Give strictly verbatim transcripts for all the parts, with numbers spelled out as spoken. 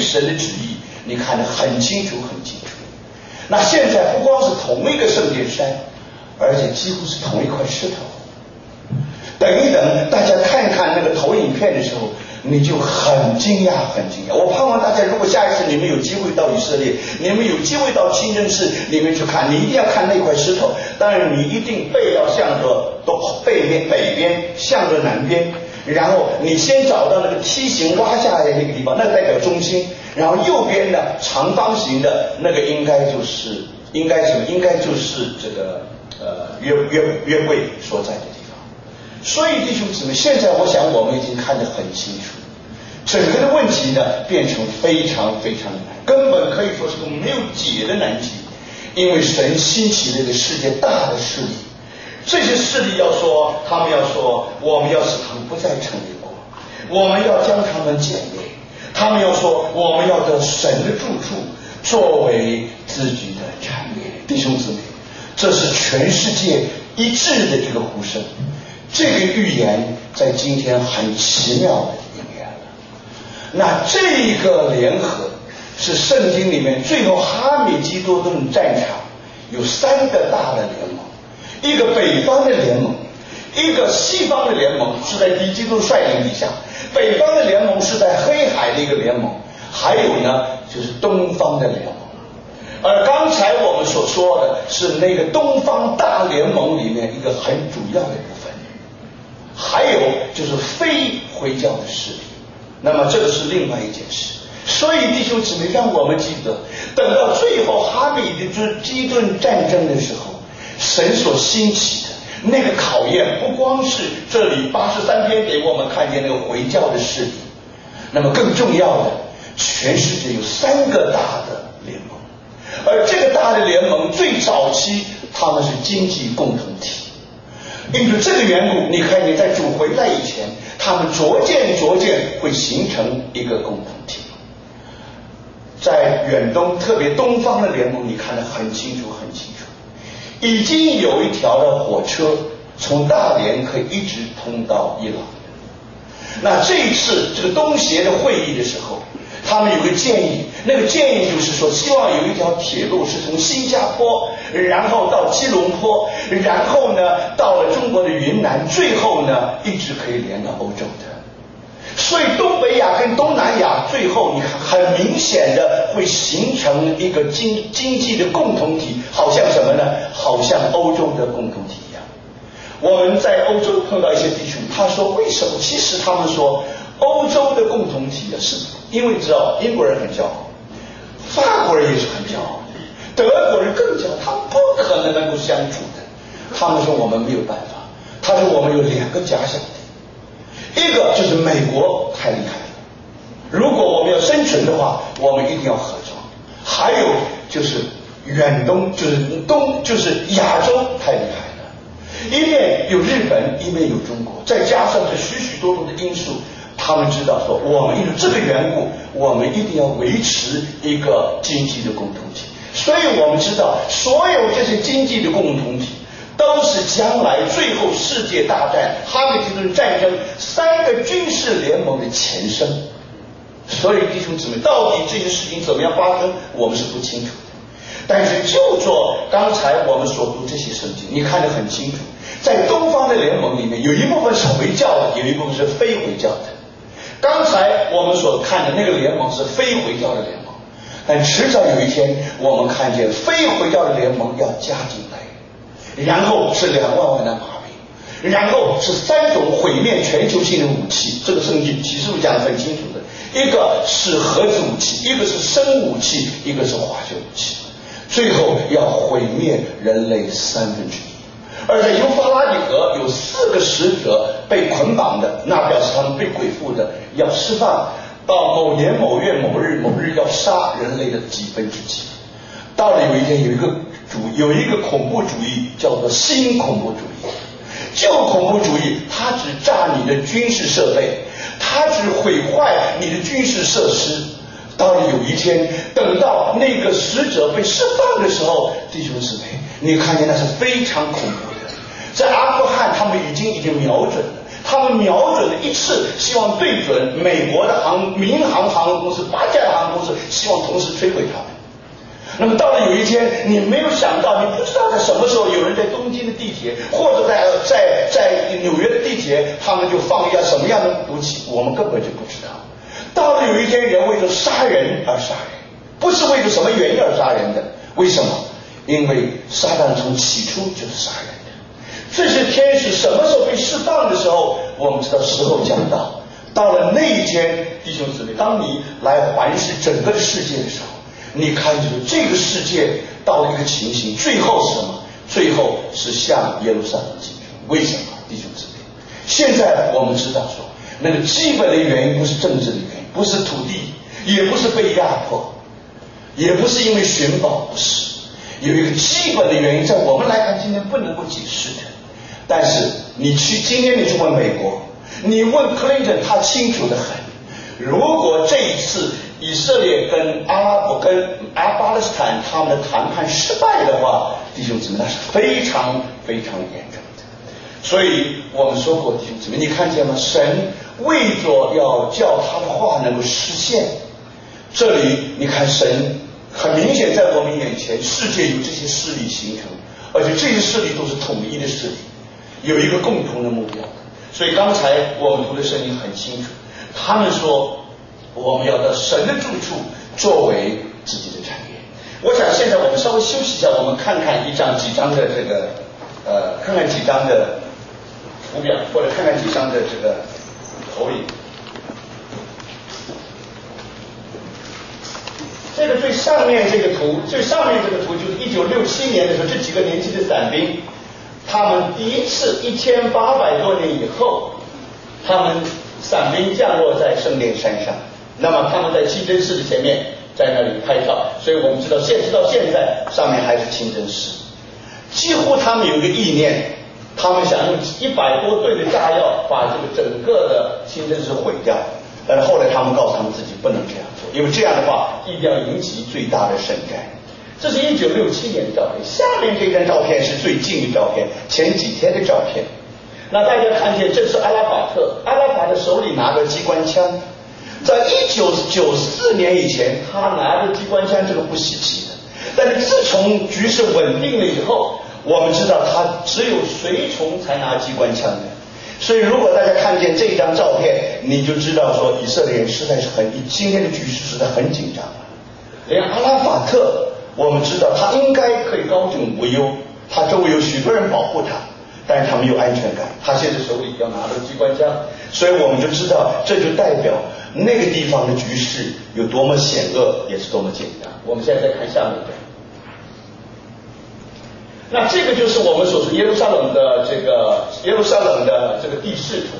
神的旨意，你看得很清楚很清楚。那现在不光是同一个圣殿山，而且几乎是同一块石头。等一等，大家看看那个投影片的时候，你就很惊讶很惊讶。我盼望大家如果下一次你们有机会到以色列，你们有机会到清真寺里面去看，你一定要看那块石头。当然你一定背要向着东背面北边，向着南边，然后你先找到那个梯形挖下来的那个地方，那个代表中心，然后右边呢长方形的那个应该就是应该什么？应该就是这个呃约约约柜所在的地方。所以弟兄姊妹，现在我想我们已经看得很清楚，整个的问题呢变成非常非常难，根本可以说是个没有解的难题。因为神兴起了一个世界大的势力，这些势力要说，他们要说我们要使他们不再成为国，我们要将他们歼灭，他们要说我们要得神的住处作为自己的产业。弟兄姊妹，这是全世界一致的这个呼声。这个预言在今天很奇妙的应验了。那这个联合是圣经里面最后哈米基多顿战场有三个大的联盟，一个北方的联盟，一个西方的联盟是在敌基督率领底下，北方的联盟是在黑海的一个联盟，还有呢就是东方的联盟。而刚才我们所说的是那个东方大联盟里面一个很主要的部分，还有就是非回教的势力，那么这个是另外一件事。所以弟兄姊妹，让我们记得，等到最后哈米基顿战争的时候，神所兴起的那个考验，不光是这里八十三篇给我们看见那个回教的势力，那么更重要的，全世界有三个大的联盟，而这个大的联盟最早期他们是经济共同体。因为这个缘故，你看你在主回来以前，他们逐渐逐渐会形成一个共同体。在远东，特别东方的联盟，你看得很清楚很清楚，已经有一条的火车从大连可以一直通到伊朗。那这一次这个东协的会议的时候，他们有个建议，那个建议就是说，希望有一条铁路是从新加坡，然后到吉隆坡，然后呢到了中国的云南，最后呢一直可以连到欧洲的。所以东北亚跟东南亚最后你看很明显的会形成一个经经济的共同体，好像什么呢？好像欧洲的共同体一样。我们在欧洲碰到一些弟兄，他说为什么？其实他们说欧洲的共同体啊，是因为知道英国人很骄傲，法国人也是很骄傲，德国人更骄傲，他们不可能能够相处的。他们说我们没有办法，他说我们有两个假想敌，一个就是美国太厉害了，如果我们要生存的话，我们一定要合作；还有就是远东，就是东，就是亚洲太厉害了，一面有日本，一面有中国，再加上这许许多多的因素。他们知道说，我们因为这个缘故，我们一定要维持一个经济的共同体。所以我们知道，所有这些经济的共同体，都是将来最后世界大战、哈米基顿战争三个军事联盟的前身。所以弟兄姊妹，到底这些事情怎么样发生，我们是不清楚的。但是就做刚才我们所读这些圣经，你看得很清楚，在东方的联盟里面，有一部分是回教的，有一部分是非回教的。刚才我们所看的那个联盟是非回教的联盟，但迟早有一天，我们看见非回教的联盟要加进来，然后是两万万的马兵，然后是三种毁灭全球性的武器。这个圣经启示录讲得很清楚的，一个是核子武器，一个是生武器，一个是化学武器，最后要毁灭人类三分之一。而在幼发拉底河有四个使者被捆绑的，那表示他们被鬼附的，要释放到某年某月某日某日要杀人类的几分之几。到了有一天，有一个主有一个恐怖主义叫做新恐怖主义。旧恐怖主义它只炸你的军事设备，它只毁坏你的军事设施。到了有一天，等到那个使者被释放的时候，弟兄姊妹，你看见那是非常恐怖的。在阿富汗，他们已经已经瞄准了，他们瞄准了一次，希望对准美国的航民航航空公司、八架航公司希望同时摧毁他们。那么到了有一天，你没有想到，你不知道在什么时候，有人在东京的地铁，或者在在在纽约的地铁，他们就放一下什么样的毒气，我们根本就不知道。到了有一天，人为了杀人而杀人，不是为了什么原因而杀人的。为什么？因为撒旦从起初就是杀人的。这些天使什么时候被释放的时候，我们知道时候将到。到了那一天，弟兄姊妹，当你来环视整个的世界的时候，你看就是这个世界到了一个情形，最后是什么？最后是向耶路撒冷进军。为什么，弟兄姊妹？现在我们知道说，那个基本的原因不是政治的原因，不是土地，也不是被压迫，也不是因为寻宝，不是。有一个基本的原因，在我们来看今天不能够解释的。但是你去今天你去问美国，你问克林顿，他清楚得很。如果这一次以色列跟阿拉伯跟阿巴勒斯坦他们的谈判失败的话，弟兄姊妹，那是非常非常严重的。所以我们说过，弟兄姊妹，你看见吗？神为着要叫他的话能够实现，这里你看神很明显在我们眼前，世界有这些势力形成，而且这些势力都是统一的势力，有一个共同的目标。所以刚才我们读的声音很清楚，他们说我们要到神的住处作为自己的产业。我想现在我们稍微休息一下，我们看看一张几张的这个呃，看看几张的图表，或者看看几张的这个投影。这个最上面这个图，最上面这个图就是一九六七年的时候，这几个年轻的伞兵，他们第一次一千八百多年以后，他们伞兵降落在圣殿山上。那么他们在清真寺的前面，在那里拍照，所以我们知道现直到现在上面还是清真寺。几乎他们有一个意念，他们想用一百多吨的炸药把这个整个的清真寺毁掉。但是后来他们告诉他们自己不能这样做，因为这样的话一定要引起最大的圣战。这是一九六七年的照片，下面这张照片是最近的照片，前几天的照片。那大家看见这是阿拉法特，阿拉法特手里拿着机关枪，在一九九四年以前他拿着机关枪这个不稀奇的，但是自从局势稳定了以后，我们知道他只有随从才拿机关枪的。所以如果大家看见这张照片，你就知道说以色列人实在是很，今天的局势实在很紧张了。连阿拉法特我们知道他应该可以高枕无忧，他周围有许多人保护他，但是他没有安全感，他现在手里要拿着机关枪，所以我们就知道这就代表那个地方的局势有多么险恶，也是多么紧张。我们现在再看下面的，那这个就是我们所说耶路撒冷的这个耶路撒冷的这个地势图。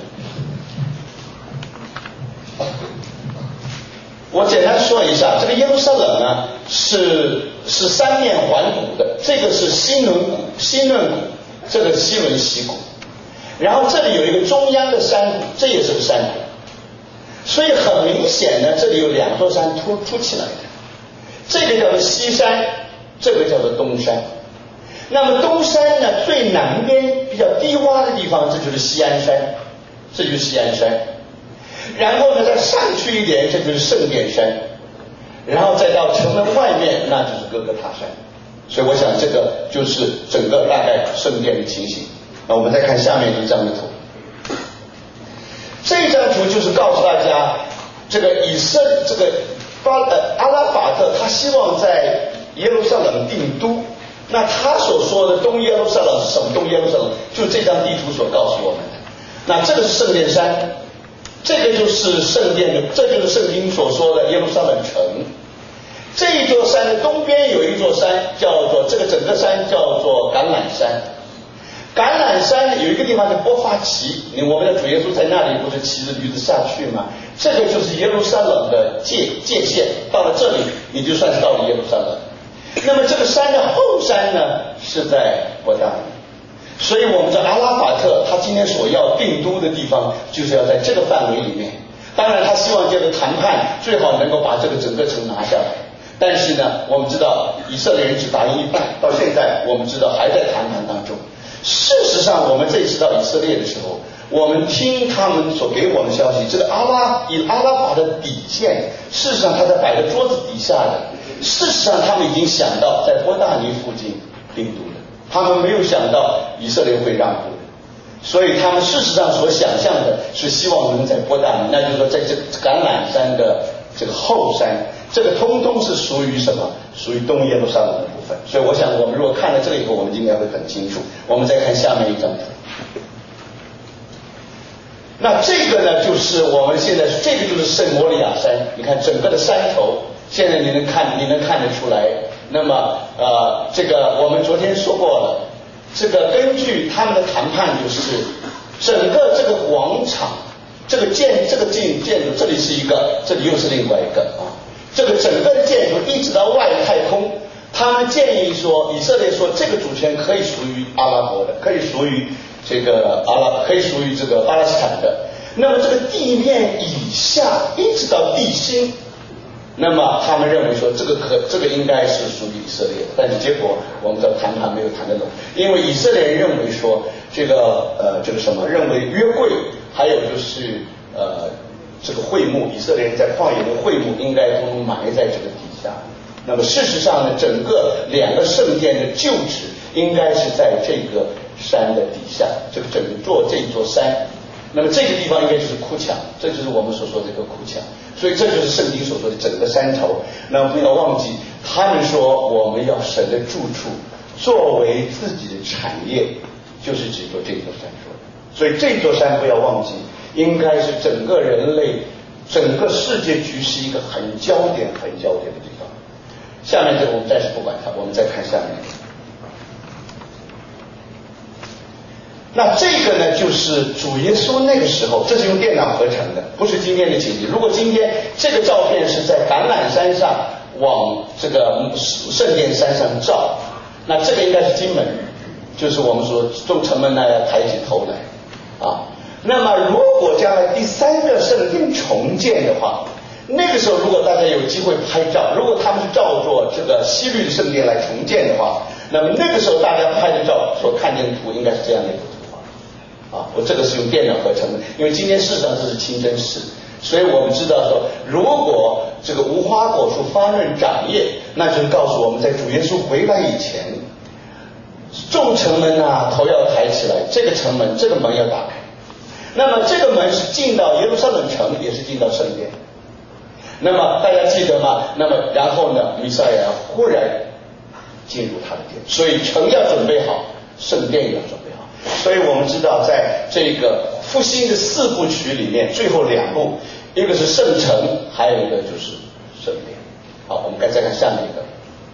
我简单说一下，这个耶路撒冷呢是是三面环谷的，这个是西伦谷，西伦谷，这个西伦西谷，然后这里有一个中央的山谷，这也是个山谷，所以很明显呢，这里有两座山突出起来的，这个叫做西山，这个叫做东山。那么东山呢最南边比较低洼的地方，这就是锡安山，这就是锡安山。然后呢再上去一点，这就是圣殿山，然后再到城门外面，那就是哥哥塔山。所以我想这个就是整个大概圣殿的情形。那我们再看下面一张的图，这张图就是告诉大家，这个以色这个巴呃阿拉法特他希望在耶路撒冷定都。那他所说的东耶路撒冷是什么？东耶路撒冷就这张地图所告诉我们的。那这个是圣殿山，这个就是圣殿的，这就是圣经所说的耶路撒冷城。这一座山的东边有一座山叫做，这个整个山叫做橄榄山。橄榄山有一个地方叫波发奇，我们的主耶稣在那里不是骑着驴子下去吗？这个就是耶路撒冷的界界限，到了这里你就算是到了耶路撒冷。那么这个山的后山呢是在伯大尼，所以我们的阿拉法特他今天所要定都的地方就是要在这个范围里面。当然他希望这个谈判最好能够把这个整个城拿下来，但是呢我们知道以色列人只答应一半，到现在我们知道还在谈判当中。事实上我们这次到以色列的时候， 我们听他们所给我们的消息，这个阿拉以阿拉法的底线，事实上他在摆在桌子底下的，事实上他们已经想到在伯大尼附近定都的，他们没有想到以色列会让步的，所以他们事实上所想象的是希望能在伯大尼，那就是说在这橄榄山的这个后山，这个通通是属于什么？属于东耶路撒冷的部分。所以我想我们如果看了这个以后，我们应该会很清楚。我们再看下面一张图。那这个呢，就是我们现在这个就是圣摩利亚山，你看整个的山头，现在你能看你能看得出来。那么呃，这个我们昨天说过了，这个根据他们的谈判，就是整个这个广场，这个建这个建建筑，这里是一个，这里又是另外一个啊，这个整个的建筑一直到外太空，他们建议说，以色列说这个主权可以属于阿拉伯的，可以属于这个阿拉，可以属于这个巴勒斯坦的。那么这个地面以下一直到地心，那么他们认为说这个可这个应该是属于以色列的，但是结果我们知道谈判没有谈得拢，因为以色列人认为说这个呃这个什么，认为约柜还有就是呃这个会幕，以色列人在旷野的会幕应该都埋在这个底下。那么事实上呢，整个两个圣殿的旧址应该是在这个山的底下，这个整座这座山。那么这个地方应该就是哭墙，这就是我们所说的这个哭墙，所以这就是圣经所说的整个山头。那不要忘记，他们说我们要神的住处作为自己的产业，就是指着这座山说的。所以这座山不要忘记，应该是整个人类、整个世界局势一个很焦点、很焦点的地方。下面这个我们暂时不管它，我们再看下面。那这个呢，就是主耶稣那个时候，这是用电脑合成的，不是今天的情景。如果今天这个照片是在橄榄山上往这个圣殿山上照，那这个应该是金门，就是我们说众城门呢要抬起头来啊。那么如果将来第三个圣殿重建的话，那个时候如果大家有机会拍照，如果他们是照做这个西律的圣殿来重建的话，那么那个时候大家拍的照所看见的图应该是这样的一幅图画啊。我这个是用电脑合成的，因为今天事实上这是清真寺，所以我们知道说，如果这个无花果树发嫩长叶，那就是告诉我们在主耶稣回来以前，众城门啊头要抬起来，这个城门这个门要打开，那么这个门是进到耶路撒冷城，也是进到圣殿。那么大家记得吗？那么然后呢，弥赛亚忽然进入他的殿，所以城要准备好，圣殿也要准备好。所以我们知道，在这个复兴的四部曲里面，最后两部，一个是圣城，还有一个就是圣殿。好，我们该再看下面一个。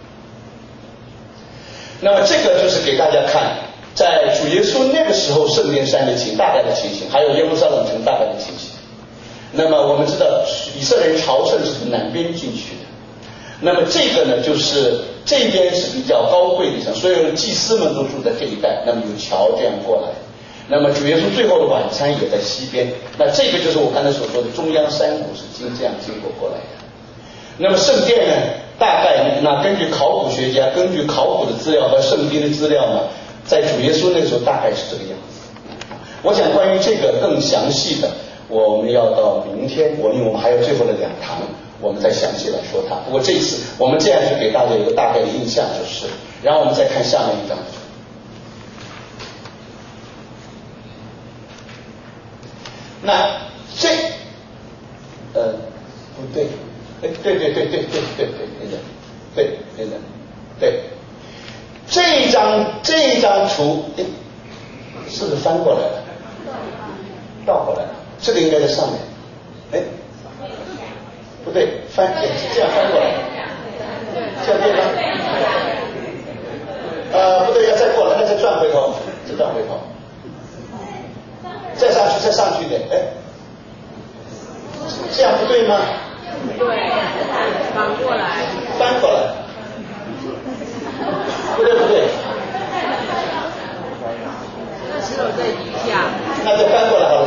那么这个就是给大家看，在主耶稣那个时候圣殿山的情大概的情形，还有耶路撒冷城大概的情形。那么我们知道以色列人朝圣是从南边进去的，那么这个呢，就是这边是比较高贵的地方，所有的祭司们都住在这一带，那么有桥这样过来。那么主耶稣最后的晚餐也在西边，那这个就是我刚才所说的中央山谷是经这样经过过来的。那么圣殿呢，大概那根据考古学家根据考古的资料和圣经的资料呢，在主耶稣那个时候大概是这个样子。我想关于这个更详细的，我们要到明天，我因为我们还有最后的两堂，我们再详细来说它。不过这一次我们这样去给大家一个大概的印象就是，然后我们再看下面一张。那这呃不对，哎对对对对对对对对的，对对的，对，这一张这一张图，哎，是不是翻过来了？倒过来了。这个应该在上面，哎，不对，翻这样翻过来，这样对吗？呃，不对，要再过来，那再转回头，再转回头，再上去，再上去一点，哎，这样不对吗？ 对，翻过来， 翻过来，不对不对， 那只有在底下， 那再翻过来好了。